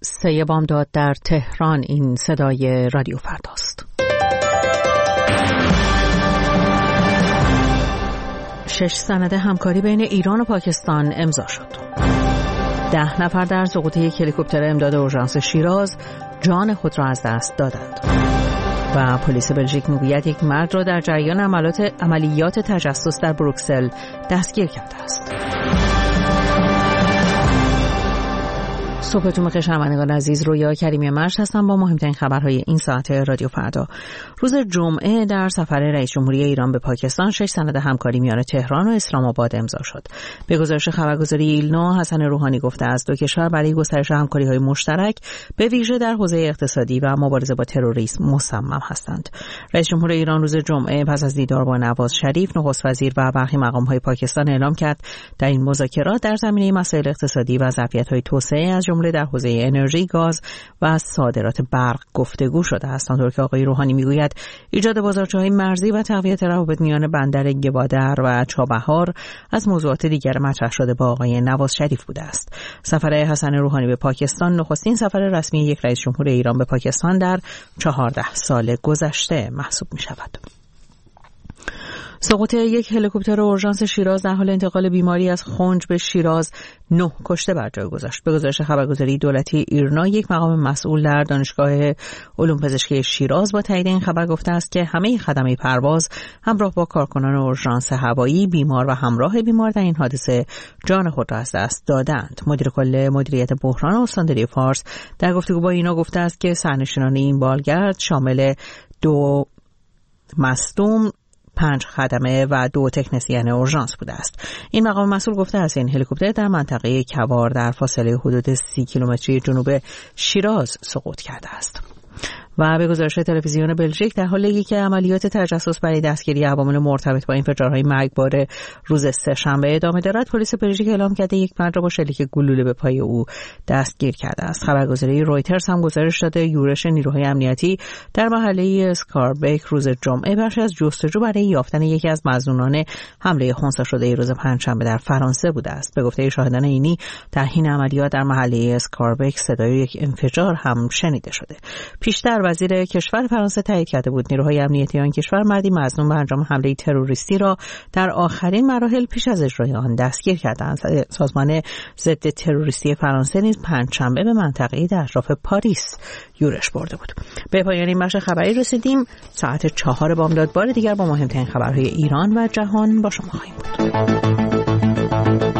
3 بامداد در تهران. این صدای رادیو فرداست. 6 سند همکاری بین ایران و پاکستان امضا شد. 10 نفر در سقوط یک هلیکوپتر امداد اورژانس شیراز جان خود را از دست دادند. و پلیس بلژیک میگوید یک مرد را در جریان عملیات تجسس در بروکسل دستگیر کرده است. صبحتون بخیر شنوندگان عزیز، رویا کریمی مرج هستم با مهمترین خبرهای این ساعت رادیو فردا. روز جمعه در سفر رئیس جمهوری ایران به پاکستان 6 سند همکاری میان تهران و اسلام آباد امضا شد. به گزارش خبرگزاری ایلنا، حسن روحانی گفته است دو کشور برای گسترش همکاری‌های مشترک به ویژه در حوزه اقتصادی و مبارزه با تروریسم مصمم هستند. رئیس جمهور ایران روز جمعه پس از دیدار با نواز شریف، نخست وزیر و برخی مقام‌های پاکستان اعلام کرد در این مذاکرات در زمینه مسائل اقتصادی و ظرفیت‌های توسعه از جمله در حوزه انرژی، گاز و صادرات برق گفتگو شده است. آنطور که آقای روحانی میگوید ایجاد بازارچه‌های مرزی و تقویت روابط میان بندر گوادر و چابهار از موضوعات دیگر مطرح شده با آقای نواز شریف بوده است. سفر حسن روحانی به پاکستان نخستین سفر رسمی یک رئیس جمهور ایران به پاکستان در 14 سال گذشته محسوب می شود. سقوط یک هلیکوپتر اورژانس شیراز در حال انتقال بیماری از خنج به شیراز 9 کشته بر جای گذاشت. به گزارش خبرگزاری دولتی ایرنا، یک مقام مسئول در دانشگاه علوم پزشکی شیراز با تایید این خبر گفته است که همه خدمه پرواز همراه با کارکنان اورژانس هوایی، بیمار و همراه بیمار در این حادثه جان خود را از دست دادند. مدیر کل مدیریت بحران استانداری فارس در گفتگو با اینا گفته است که سرنشینان این بالگرد شامل 2 مصدوم، 5 خدمه و 2 تکنسین اورژانس بوده است. این مقام مسئول گفته است این هلیکوپتر در منطقه کوار در فاصله حدود 30 کیلومتری جنوب شیراز سقوط کرده است. و به گزارش تلویزیون بلژیک در حال یکی عملیات تجسس برای دستگیری عوامل مرتبط با انفجارهای مرگبار روز سه‌شنبه ادامه دارد، پلیس بلژیک اعلام کرده یک مرد را با شلیک گلوله به پای او دستگیر کرده است. خبرگزاری رویترز هم گزارش داده یورش نیروهای امنیتی در محله اسکاربک روز جمعه بخشی از جستجو برای یافتن یکی از مظنونان حمله خنثی شده روز پنجشنبه در فرانسه بوده است. به گفته شاهدان عینی در حین عملیات در محله اسکاربک صدای یک انفجار هم شنیده شده. پیشتر وزیر کشور فرانسه تایید کرده بود نیروهای امنیتی آن کشور مردی مظنون به انجام حمله تروریستی را در آخرین مراحل پیش از اجرای آن دستگیر کردند. سازمان ضد تروریستی فرانسه نیز پنجشنبه به منطقه‌ای در اطراف پاریس یورش برده بود. به پایان این بخش خبری رسیدیم. ساعت 4 بامداد بار دیگر با مهمترین خبرهای ایران و جهان با شما خواهیم بود.